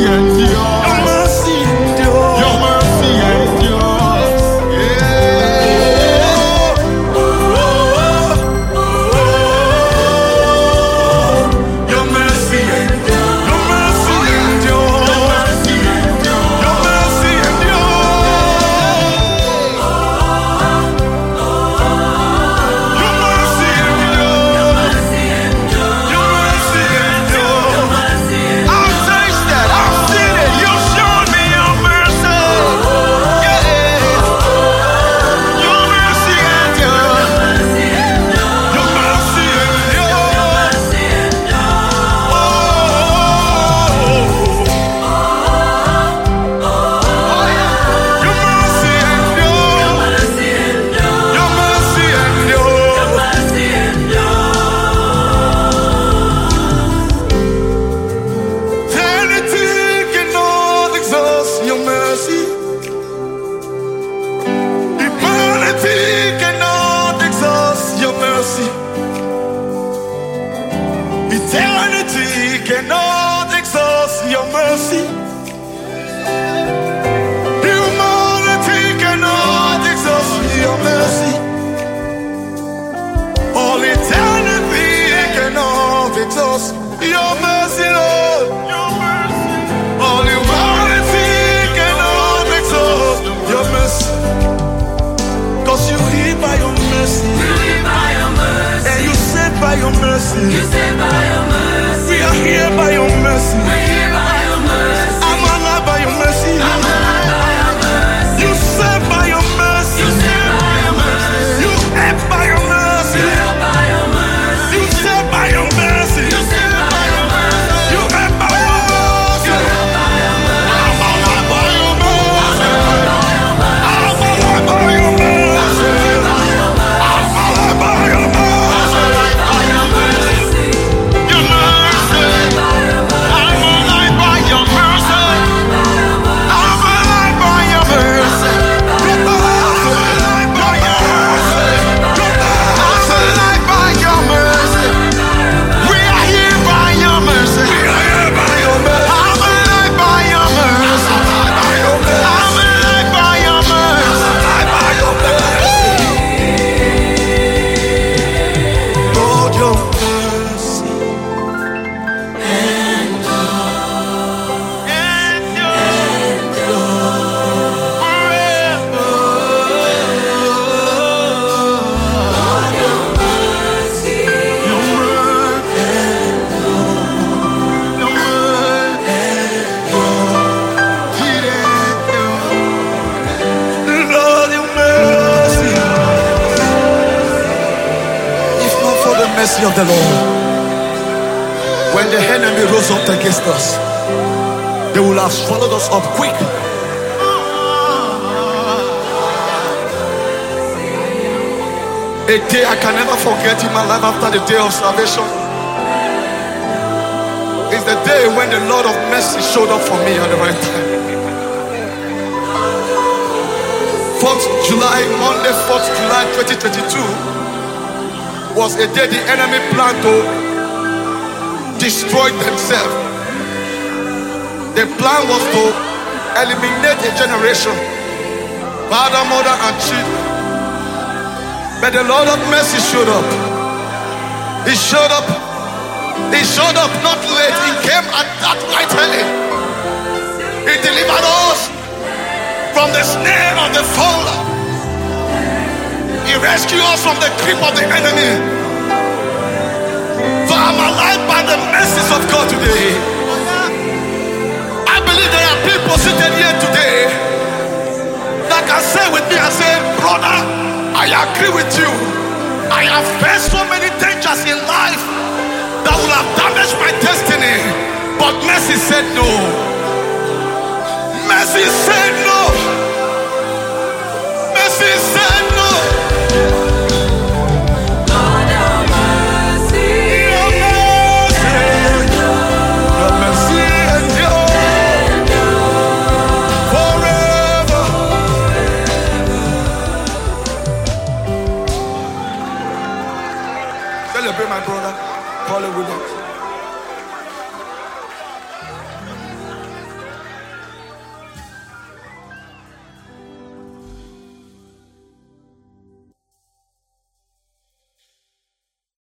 Eternity cannot exhaust your mercy. Humanity cannot exhaust your mercy. All eternity cannot exhaust your mercy, Lord. Your mercy. All humanity cannot exhaust your mercy. 'Cause you live by your mercy. You live by your mercy. And you save by your mercy. You save by your mercy. We are here by your mercy. We're here by your mercy. I'm alive by your mercy. I'm alive by your mercy. You save by your mercy. You save by your mercy. You help by your mercy. You help by your mercy. You save by your mercy. You save by your mercy. You help by your mercy. You help by your mercy. I'm alive by your mercy. I'm alive by your mercy. I'm alive by your mercy. Mercy of the Lord. When the enemy rose up against us, they will have swallowed us up quick. A day I can never forget in my life after the day of salvation is the day when the Lord of mercy showed up for me at the right time. 4th July, Monday, 4th July 2022 was a day the enemy planned to destroy themselves. The plan was to eliminate a generation, father, mother, and children. But the Lord of mercy showed up. He showed up. He showed up not late. He came at that right early. He delivered us from the snare of the fowler. He rescued us from the grip of the enemy. For I'm alive by the mercies of God today. I believe there are people sitting here today that can say with me and say, brother, I agree with you. I have faced so many dangers in life that would have damaged my destiny. But mercy said no. Mercy said no. Mercy said no. Celebrate my brother, Paulie Williams.